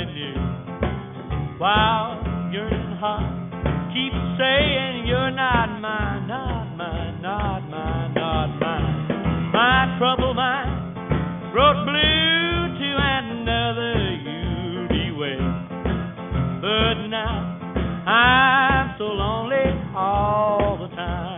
somebody new. While yearning heart keeps saying you're not mine, not mine, not mine, not mine. My troubled mind grows blue to another you'll be wed. But now I'm so lonely all the time.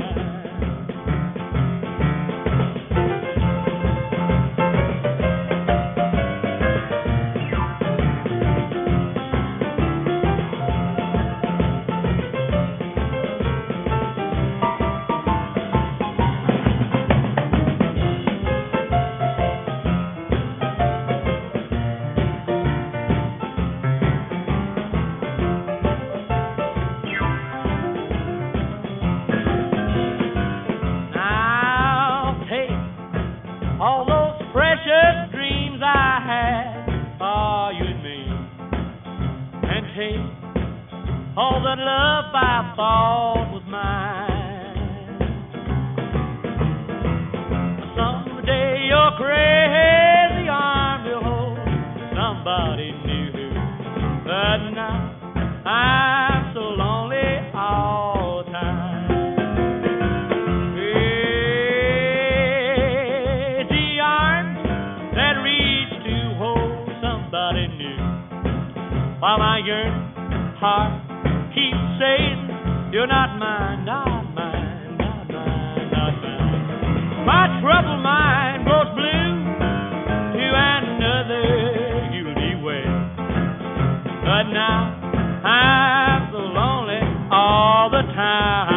All those precious dreams I had for you and me, and take all that love I thought was mine. Someday your crazy arm will hold somebody new, but now I'm so lonely all the time. While my yearning heart keeps saying you're not mine, not mine, not mine, not mine. My troubled mind grows blue to another you'll be wed. But now I'm so lonely all the time.